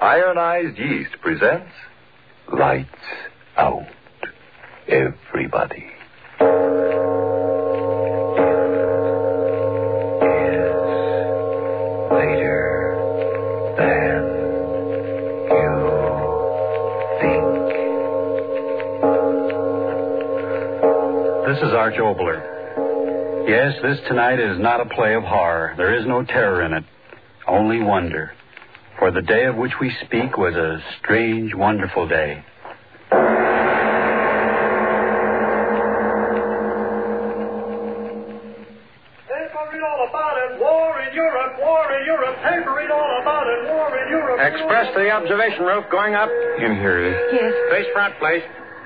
Ironized Yeast presents Lights Out, Everybody. This is Arch Obler. Yes, this tonight is not a play of horror. There is no terror in it, only wonder. For the day of which we speak was a strange, wonderful day. Express to the observation roof, going up. In here, Eve. Yes. Face front, please.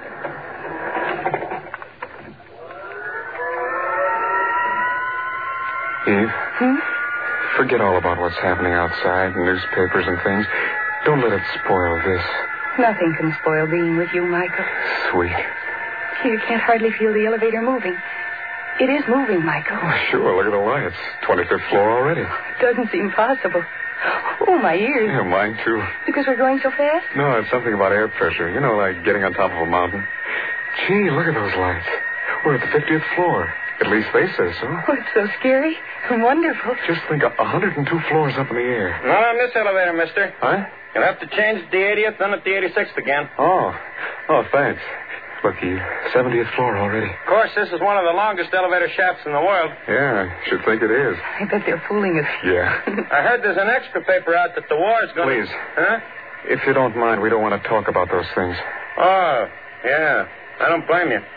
Eve? Forget all about what's happening outside, newspapers and things. Don't let it spoil this. Nothing can spoil being with you, Michael. Sweet. You can't hardly feel the elevator moving. It is moving, Michael. Oh, sure. Look at the lights. 25th floor already. It doesn't seem possible. Oh, my ears. Yeah, mine too. Because we're going so fast? No, it's something about air pressure. You know, like getting on top of a mountain. Gee, look at those lights. We're at the 50th floor. At least they say so. Oh, it's so scary and wonderful. Just think, 102 floors up in the air. Not on this elevator, mister. Huh? You'll have to change at the 80th, then at the 86th again. Oh, thanks. Look, Eve, 70th floor already. Of course, this is one of the longest elevator shafts in the world. Yeah, I should think it is. I bet they're fooling us. Yeah. I heard there's an extra paper out that the war's going to... Please. Huh? If you don't mind, we don't want to talk about those things. Oh, yeah. I don't blame you.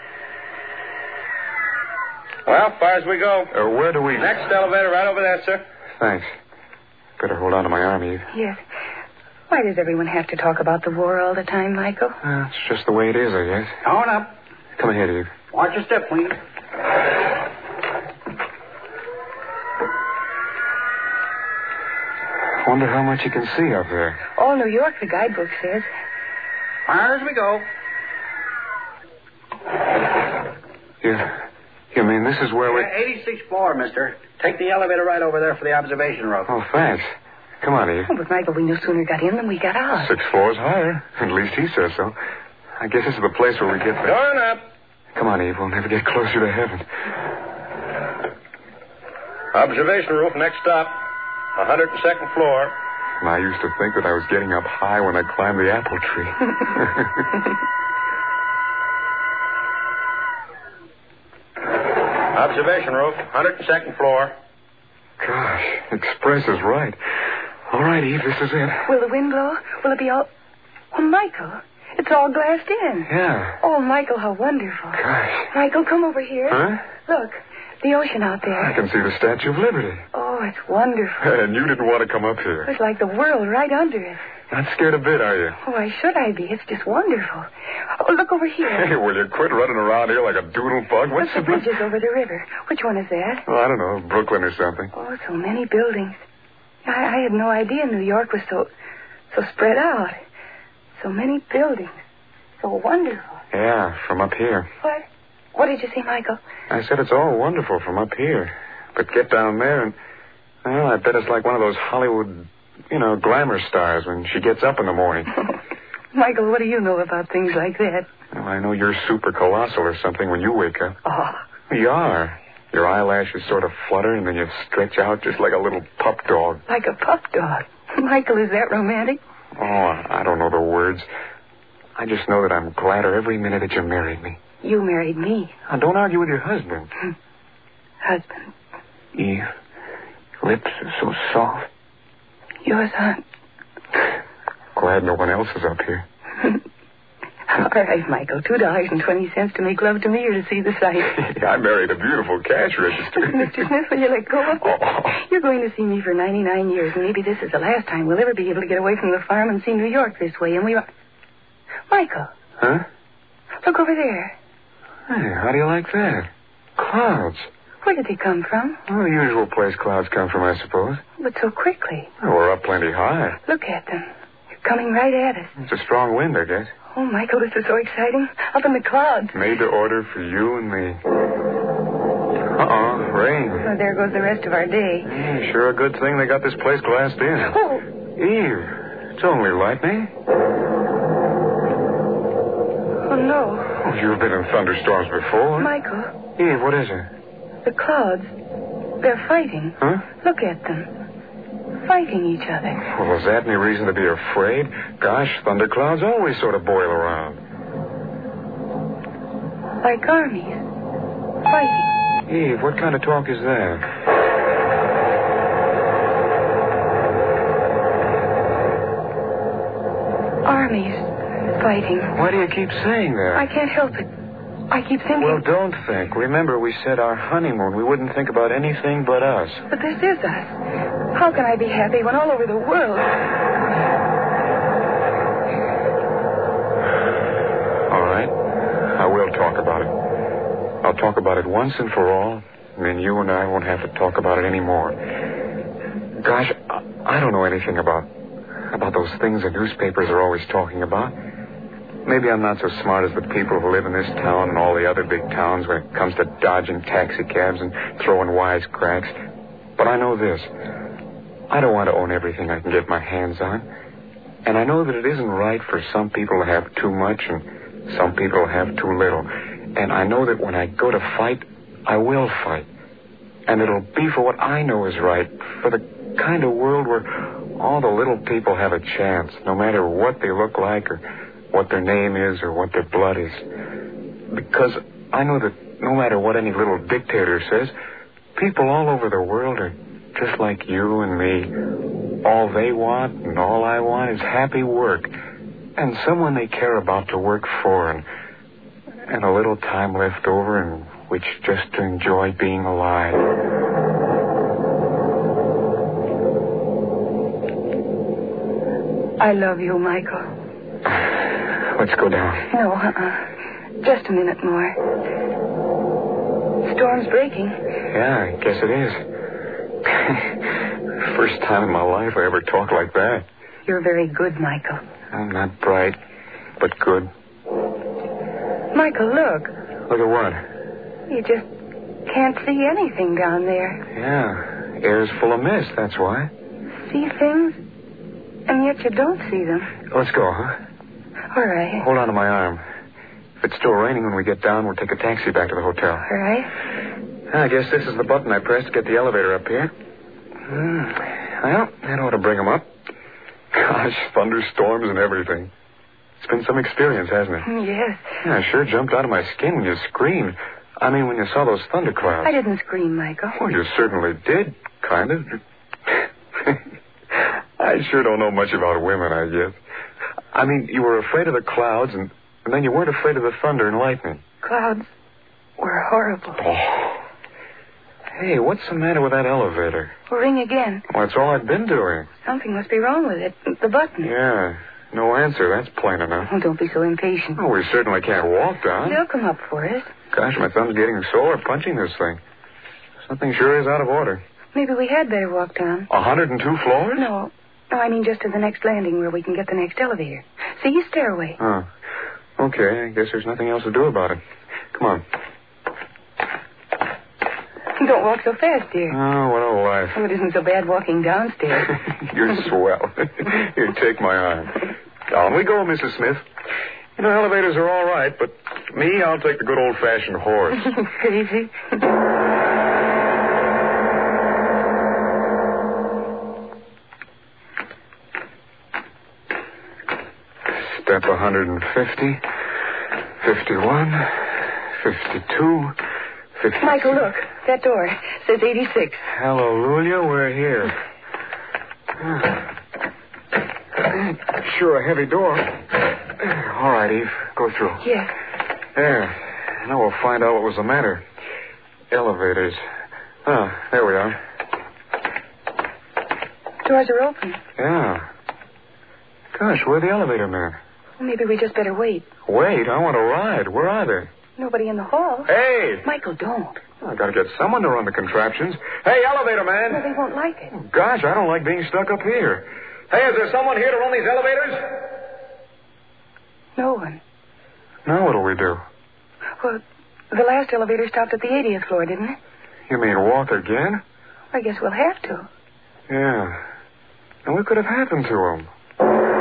Well, far as we go. Where do we... Next elevator right over there, sir. Thanks. Better hold on to my arm, Eve. Yes. Why does everyone have to talk about the war all the time, Michael? It's just the way it is, I guess. On up. Come ahead, Eve. Watch your step, please. Wonder how much you can see up there. All New York, the guidebook says. Far as we go. You mean this is where we... 86th floor, mister. Take the elevator right over there for the observation room. Oh, thanks. Come on, Eve. Oh, but Michael, we no sooner got in than we got out. 6 floors higher. At least he says so. I guess this is the place where we get there. Going up. Come on, Eve. We'll never get closer to heaven. Observation roof, next stop. 102nd floor. And I used to think that I was getting up high when I climbed the apple tree. Observation roof, 102nd floor. Gosh, Express is right. All right, Eve, this is it. Will the wind blow? Will it be all... Oh, Michael, it's all glassed in. Yeah. Oh, Michael, how wonderful. Gosh. Michael, come over here. Huh? Look, the ocean out there. I can see the Statue of Liberty. Oh, it's wonderful. And you didn't want to come up here. It's like the world right under us. Not scared a bit, are you? Oh, why should I be? It's just wonderful. Oh, look over here. Hey, will you quit running around here like a doodle bug? What's Look, the bridge is over the river. Which one is that? Oh, I don't know, Brooklyn or something. Oh, so many buildings. I had no idea New York was so spread out. So many buildings. So wonderful. Yeah, from up here. What? What did you say, Michael? I said it's all wonderful from up here. But get down there and... Well, I bet it's like one of those Hollywood, glamour stars when she gets up in the morning. Michael, what do you know about things like that? Well, I know you're super colossal or something when you wake up. Oh. You are. Your eyelashes sort of flutter and then you stretch out just like a little pup dog. Like a pup dog? Michael, is that romantic? Oh, I don't know the words. I just know that I'm gladder every minute that you married me. You married me. Now, don't argue with your husband. Husband. Eve, lips are so soft. Yours aren't. Glad no one else is up here. All right, Michael. $2.20 to make love to me or to see the sight. I married a beautiful cash register. Mr. Smith, will you let go of me? Oh. You're going to see me for 99 years, and maybe this is the last time we'll ever be able to get away from the farm and see New York this way, and we... Michael. Huh? Look over there. Hey, how do you like that? Clouds. Where did they come from? Well, the usual place clouds come from, I suppose. But so quickly. Well, we're up plenty high. Look at them. They're coming right at us. It's a strong wind, I guess. Oh, Michael, this is so exciting. Up in the clouds. Made to order for you and me. Uh-oh, rain. Oh, there goes the rest of our day. Sure a good thing they got this place glassed in. Oh. Eve, It's only lightning. Oh, no. Oh, you've been in thunderstorms before. Michael, Eve, what is it? the clouds, they're fighting. Huh? Look at them. Fighting each other. Well, is that any reason to be afraid? Gosh, thunderclouds always sort of boil around. Like armies. Fighting. Eve, what kind of talk is that? Armies. Fighting. Why do you keep saying that? I can't help it. I keep thinking... Well, don't think. Remember, we said our honeymoon. We wouldn't think about anything but us. But this is us. How can I be happy when all over the world... All right. I will talk about it. I'll talk about it once and for all, and then you and I won't have to talk about it anymore. Gosh, I don't know anything about those things the newspapers are always talking about. Maybe I'm not so smart as the people who live in this town and all the other big towns when it comes to dodging taxi cabs and throwing wisecracks. But I know this. I don't want to own everything I can get my hands on. And I know that it isn't right for some people to have too much and some people to have too little. And I know that when I go to fight, I will fight. And it'll be for what I know is right, for the kind of world where all the little people have a chance, no matter what they look like or what their name is or what their blood is. Because I know that no matter what any little dictator says, people all over the world are just like you and me. All they want and all I want is happy work and someone they care about to work for and a little time left over in which just to enjoy being alive. I love you, Michael. Let's go down. No, just a minute more. Storm's breaking. Yeah, I guess it is. First time in my life I ever talked like that. You're very good, Michael. I'm not bright, but good. Michael, look. Look at what? You just can't see anything down there. Yeah, air's full of mist, that's why. See things, and yet you don't see them. Let's go, huh? All right. Hold on to my arm. If it's still raining when we get down, we'll take a taxi back to the hotel. All right. I guess this is the button I pressed to get the elevator up here. Well, that ought to bring them up. Gosh, thunderstorms and everything. It's been some experience, hasn't it? Yes. Yeah, I sure jumped out of my skin when you screamed. I mean, when you saw those thunderclouds. I didn't scream, Michael. Well, you certainly did, kind of. I sure don't know much about women, I guess. I mean, you were afraid of the clouds, and then you weren't afraid of the thunder and lightning. Clouds were horrible. Oh. Hey, what's the matter with that elevator? Ring again. Well, that's all I've been doing. Something must be wrong with it. The button. Yeah, no answer. That's plain enough. Oh, don't be so impatient. Oh, we certainly can't walk down. They'll come up for us. Gosh, my thumb's getting sore punching this thing. Something sure is out of order. Maybe we had better walk down. 102 floors? No, I mean just to the next landing where we can get the next elevator. See, stairway. Oh. Okay, I guess there's nothing else to do about it. Come on. Don't walk so fast, dear. Oh, what a life. Oh, it isn't so bad walking downstairs. You're swell. Here, take my arm. Down we go, Mrs. Smith. You know, elevators are all right, but me, I'll take the good old-fashioned horse. Crazy. Step 150, 51, 52, 53. Michael, look. That door says 86. Hallelujah, we're here. Sure, a heavy door. All right, Eve, go through. Yes. There. Now we'll find out what was the matter. Elevators. Oh, there we are. Doors are open. Yeah. Gosh, where'd the elevator man? Well, maybe we just better wait. Wait, I want to ride. Where are they? Nobody in the hall. Hey! Michael, don't. I gotta get someone to run the contraptions. Hey, elevator man! Well, they won't like it. Oh, gosh, I don't like being stuck up here. Hey, is there someone here to run these elevators? No one. Now what'll we do? Well, the last elevator stopped at the 80th floor, didn't it? You mean walk again? I guess we'll have to. Yeah. And what could have happened to him?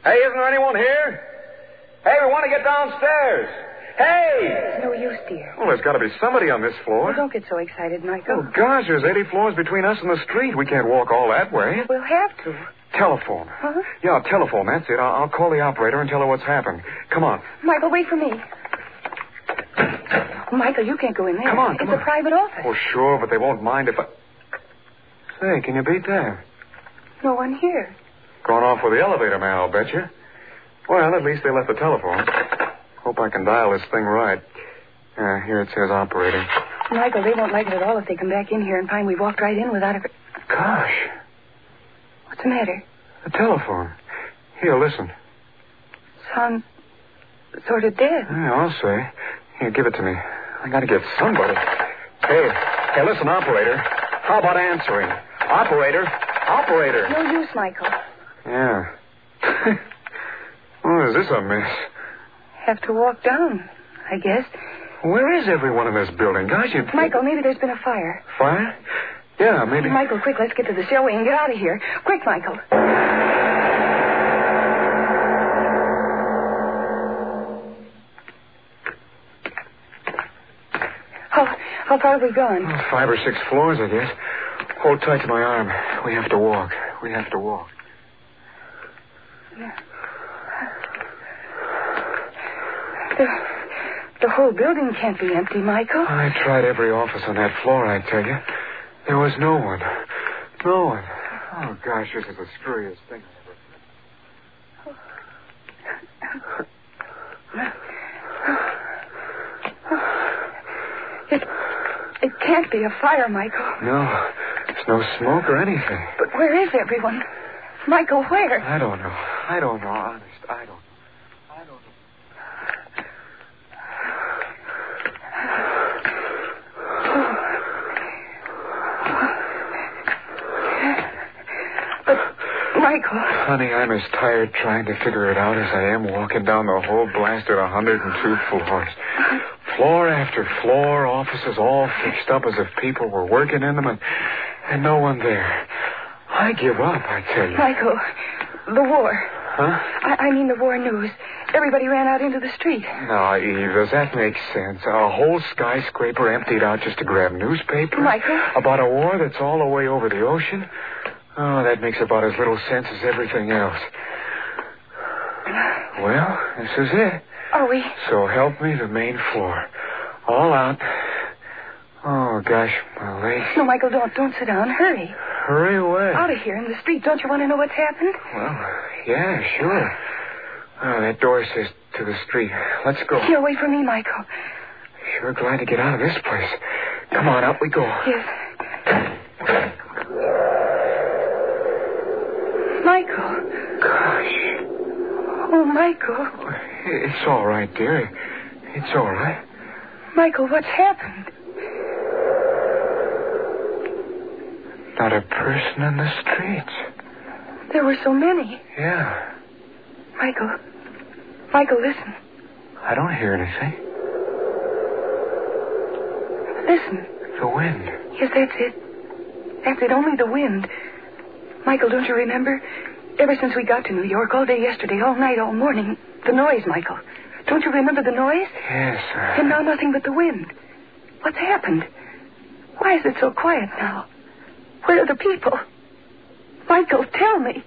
Hey, isn't there anyone here? Hey, we want to get downstairs. Hey! It's no use, dear. Well, there's got to be somebody on this floor. Well, don't get so excited, Michael. Oh, gosh, there's 80 floors between us and the street. We can't walk all that way. We'll have to. Telephone. Huh? Yeah, telephone. That's it. I'll call the operator and tell her what's happened. Come on. Michael, wait for me. Michael, you can't go in there. Come on. It's a private office. Oh, sure, but they won't mind if I... Say, can you beat that? No one here. Gone off with the elevator man, I'll bet you. Well, at least they left the telephone. Hope I can dial this thing right. Here it says operating. Michael, they won't like it at all if they come back in here and find we walked right in without a... Gosh. What's the matter? The telephone. Here, listen. Sounds sort of dead. Yeah, I'll say. Here, give it to me. I gotta get somebody. Hey, listen, operator. How about answering? Operator. No use, Michael. Yeah. Oh, is this a mess? Have to walk down, I guess. Where is everyone in this building? Gosh, you... Michael, maybe there's been a fire. Fire? Yeah, maybe... Michael, quick, let's get to the stairway and get out of here. Quick, Michael. How far have we gone? 5 or 6 floors, I guess. Hold tight to my arm. We have to walk. The whole building can't be empty, Michael. I tried every office on that floor, I tell you. There was no one. No one. Oh, gosh, this is the screwiest thing I've ever... It can't be a fire, Michael. No. There's no smoke or anything. But where is everyone? Michael, where? I don't know. Honest, I don't know. Michael. Honey, I'm as tired trying to figure it out as I am walking down the whole blasted 102 floors. Floor after floor, offices all fixed up as if people were working in them, and no one there. I give up, I tell you. Michael, the war. Huh? I mean the war news. Everybody ran out into the street. Now, Eve, does that make sense? A whole skyscraper emptied out just to grab newspaper? Michael? About a war that's all the way over the ocean? Oh, that makes about as little sense as everything else. Well, this is it. Are we? So help me, the main floor. All out. Oh, gosh, my legs. No, Michael, don't sit down. Hurry. Hurry away. Out of here in the street. Don't you want to know what's happened? Well, yeah, sure. Oh, that door says to the street. Let's go. Here, wait for me, Michael. Sure glad to get out of this place. Come on, out we go. Yes. Michael. Gosh. Oh, Michael. It's all right, dear. It's all right. Michael, what's happened? Not a person in the streets. There were so many. Yeah. Michael, listen. I don't hear anything. Listen. The wind. Yes, that's it. That's it, only the wind. Michael, don't you remember? Ever since we got to New York, all day yesterday, all night, all morning, the noise, Michael. Don't you remember the noise? Yes, sir. And now nothing but the wind. What's happened? Why is it so quiet now? Where are the people? Michael, tell me.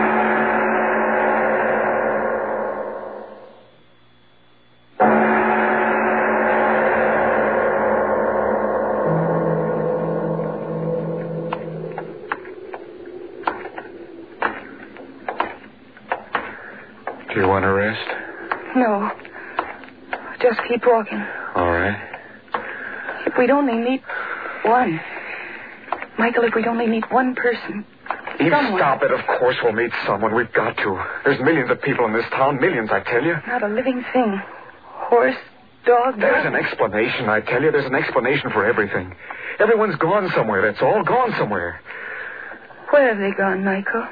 Do you want to rest? No. Just keep walking. All right. If we'd only meet one. Michael, if we'd only meet one person. Eve, someone. stop it. Of course we'll meet someone. We've got to. There's millions of people in this town. Millions, I tell you. Not a living thing. Horse, dog. There's an explanation, I tell you. There's an explanation for everything. Everyone's gone somewhere, that's all. Gone somewhere. Where have they gone, Michael?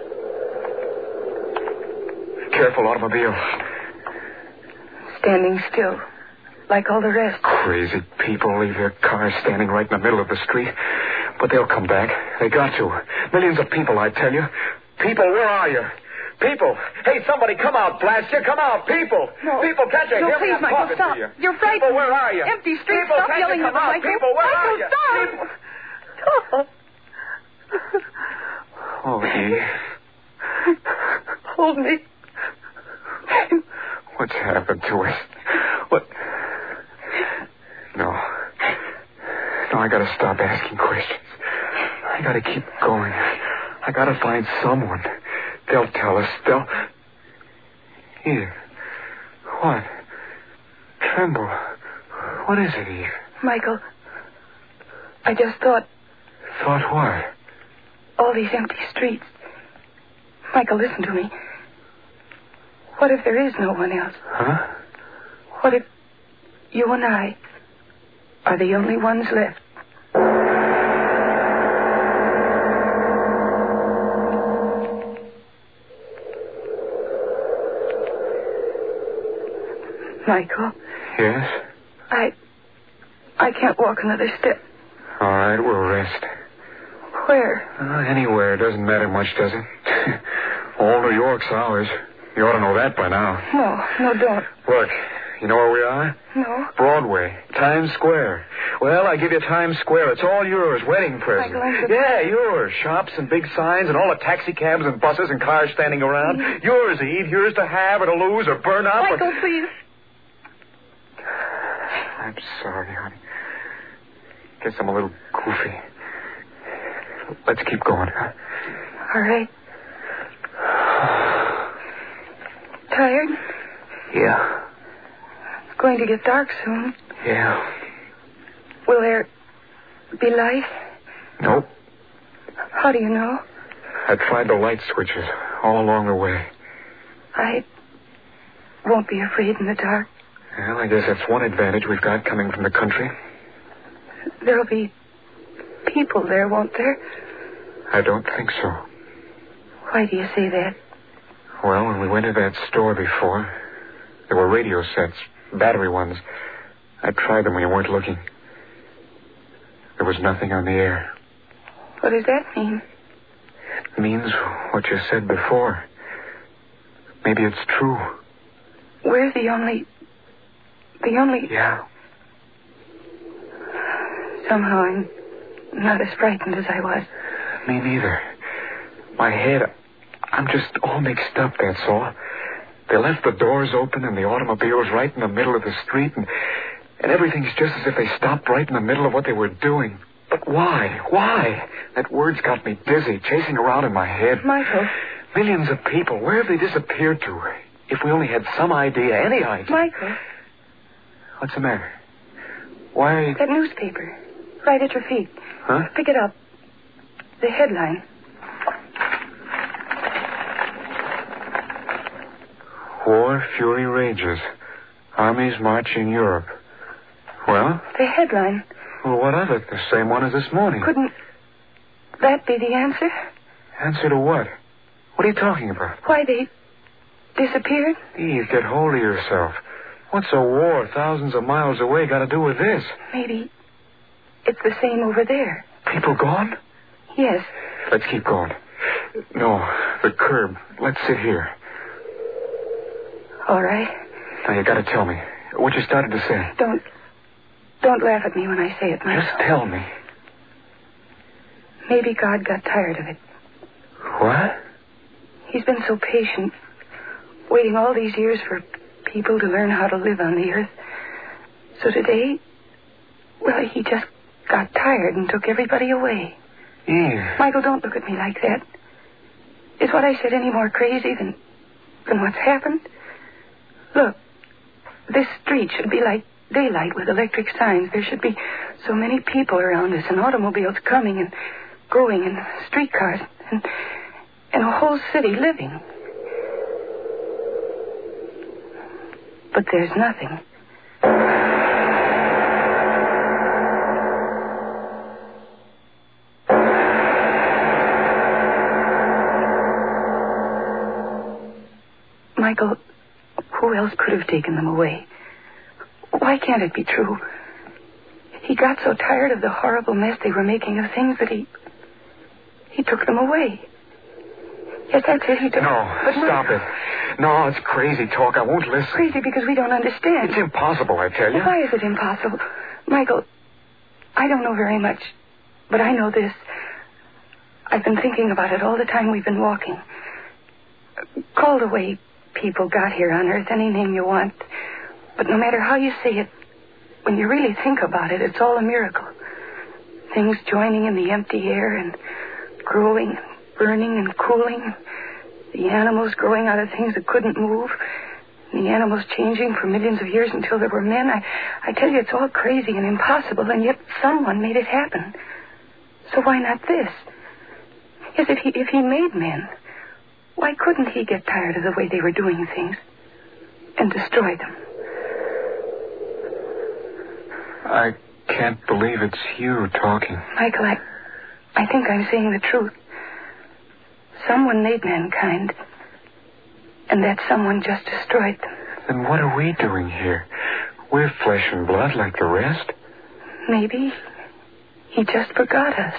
Careful, automobile. Standing still. Like all the rest. Crazy people leave their cars standing right in the middle of the street. But they'll come back. They got to. Millions of people, I tell you. People, where are you? People! Hey, somebody, come out, blast you! Come out, people! No. People, can't you No, hear me? please, I'm Michael, talking stop. to you. You're frightened. People, where are you? Empty streets. People, Stop can't yelling you at come them, out? Michael. People, where are you? Michael, stop. People. Oh, Eve. Hold me. What's happened to us? What? No, I gotta stop asking questions. I gotta keep going. I gotta find someone. They'll tell us. Eve. What? Tremble. What is it, Eve? Michael, I just thought... Thought what? All these empty streets. Michael, listen to me. What if there is no one else? Huh? What if you and I are the only ones left? Michael? Yes? I can't walk another step. All right, we'll rest. Where? Anywhere. Doesn't matter much, does it? All New York's ours. You ought to know that by now. No, don't. Look, you know where we are? No. Broadway. Times Square. Well, I give you Times Square. It's all yours. Wedding present. Michael, Yeah, yours. Shops and big signs and all the taxi cabs and buses and cars standing around. Yours, Eve. Yours to have or to lose or burn up. Michael, please. I'm sorry, honey. Guess I'm a little goofy. Let's keep going, huh? All right. Tired? Yeah. It's going to get dark soon. Yeah. Will there be light? Nope. How do you know? I tried the light switches all along the way. I won't be afraid in the dark. Well, I guess that's one advantage we've got coming from the country. There'll be people there, won't there? I don't think so. Why do you say that? Well, when we went to that store before, there were radio sets, battery ones. I tried them when you weren't looking. There was nothing on the air. What does that mean? It means what you said before. Maybe it's true. We're the only... Yeah. Somehow I'm not as frightened as I was. Me neither. My head, I'm just all mixed up, that's all. They left the doors open and the automobiles right in the middle of the street, and everything's just as if they stopped right in the middle of what they were doing. But why? Why? That word's got me dizzy, chasing around in my head. Michael. Millions of people. Where have they disappeared to? If we only had some idea, any idea. Michael. What's the matter? Why are you... That newspaper. Right at your feet. Huh? Pick it up. The headline. War fury rages. Armies march in Europe. Well? The headline. Well, what of it? The same one as this morning. Couldn't that be the answer? Answer to what? What are you talking about? Why they disappeared? Eve, get hold of yourself. What's a war thousands of miles away got to do with this? Maybe it's the same over there. People gone? Yes. Let's keep going. No, the curb. Let's sit here. All right. Now, you got to tell me what you started to say. Don't laugh at me when I say it, Michael. Just tell me. Maybe God got tired of it. What? He's been so patient, waiting all these years for people to learn how to live on the earth. So today, well, he just got tired and took everybody away. Eve. Michael, don't look at me like that. Is what I said any more crazy than what's happened? Look, this street should be like daylight with electric signs. There should be so many people around us and automobiles coming and going and streetcars and a whole city living. But there's nothing. Michael, who else could have taken them away? Why can't it be true? He got so tired of the horrible mess they were making of things that he took them away. Yes, that's it. He took... No, stop it. No, it's crazy talk. I won't listen. Crazy because we don't understand. It's impossible, I tell you. Why is it impossible? Michael, I don't know very much, but I know this. I've been thinking about it all the time we've been walking. Call the way people got here on Earth any name you want. But no matter how you say it, when you really think about it, it's all a miracle. Things joining in the empty air and growing and burning and cooling. The animals growing out of things that couldn't move. And the animals changing for millions of years until there were men. I tell you, it's all crazy and impossible, and yet someone made it happen. So why not this? Yes, if he made men, why couldn't he get tired of the way they were doing things and destroy them? I can't believe it's you talking. Michael, I think I'm saying the truth. Someone made mankind, and that someone just destroyed them. Then what are we doing here? We're flesh and blood like the rest. Maybe he just forgot us.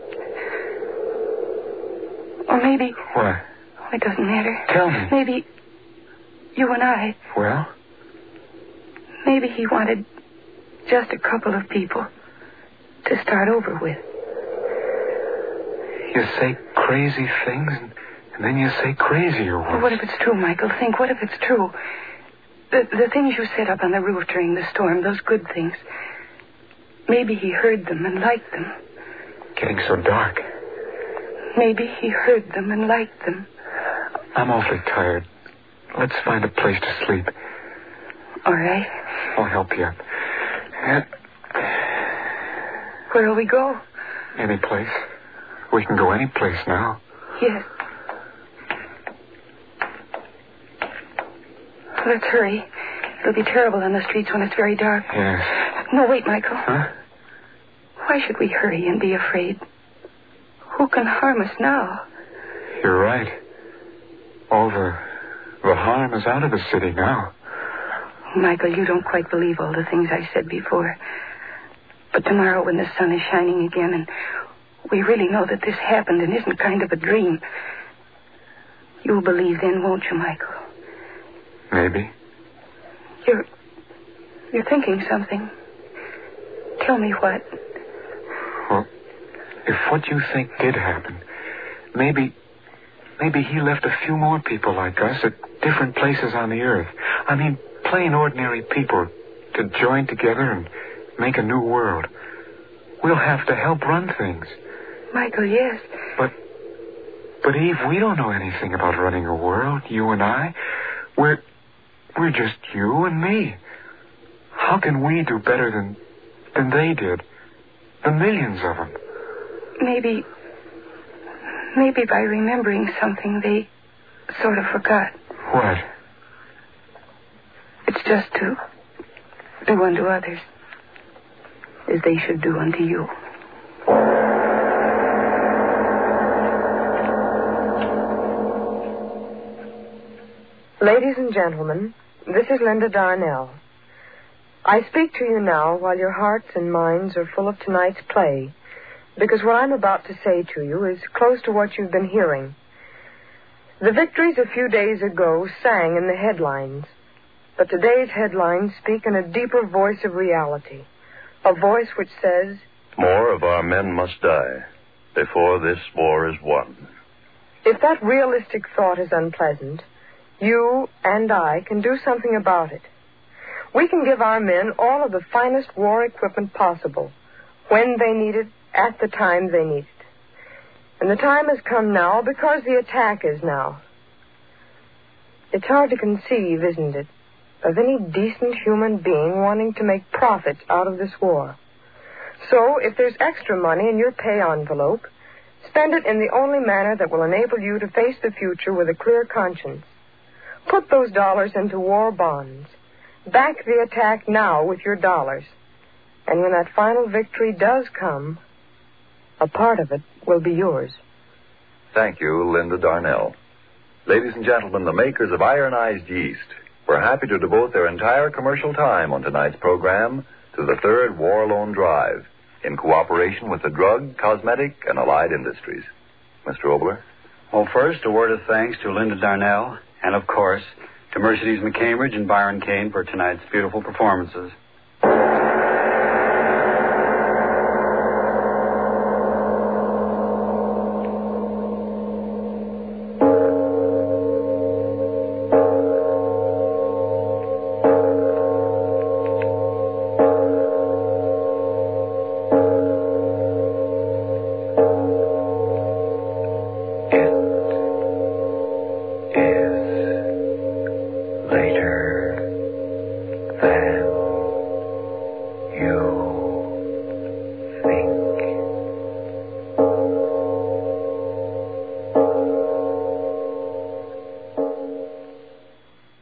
Or maybe... What? It doesn't matter. Tell me. Maybe you and I... Well? Maybe he wanted just a couple of people to start over with. You say crazy things, and then you say crazier ones. Well, what if it's true, Michael? Think, what if it's true? The things you said up on the roof during the storm, those good things. Maybe he heard them and liked them. Getting so dark. Maybe he heard them and liked them. I'm awfully tired. Let's find a place to sleep. All right. I'll help you up. Where'll we go? Any place. We can go any place now. Yes. Let's hurry. It'll be terrible on the streets when it's very dark. Yes. No, wait, Michael. Huh? Why should we hurry and be afraid? Who can harm us now? You're right. All the harm is out of the city now. Michael, you don't quite believe all the things I said before. But tomorrow when the sun is shining again and we really know that this happened and isn't kind of a dream, you'll believe then, won't you, Michael? Maybe. You're thinking something. Tell me what. Well, if what you think did happen, maybe he left a few more people like us at different places on the earth. I mean, plain ordinary people to join together and make a new world. We'll have to help run things. Michael, yes. But Eve, we don't know anything about running a world, you and I. We're just you and me. How can we do better than they did? The millions of them. Maybe by remembering something they sort of forgot. What? It's just to do unto others as they should do unto you. Ladies and gentlemen, this is Linda Darnell. I speak to you now while your hearts and minds are full of tonight's play, because what I'm about to say to you is close to what you've been hearing. The victories a few days ago sang in the headlines, but today's headlines speak in a deeper voice of reality, a voice which says, More of our men must die before this war is won. If that realistic thought is unpleasant, you and I can do something about it. We can give our men all of the finest war equipment possible, when they need it, at the time they need it. And the time has come now because the attack is now. It's hard to conceive, isn't it, of any decent human being wanting to make profit out of this war. So, if there's extra money in your pay envelope, spend it in the only manner that will enable you to face the future with a clear conscience. Put those dollars into war bonds. Back the attack now with your dollars. And when that final victory does come, a part of it will be yours. Thank you, Linda Darnell. Ladies and gentlemen, the makers of Ironized Yeast were happy to devote their entire commercial time on tonight's program to the third War Loan Drive in cooperation with the Drug, Cosmetic, and Allied Industries. Mr. Obler? Well, first, a word of thanks to Linda Darnell and, of course, to Mercedes McCambridge and Byron Kane for tonight's beautiful performances.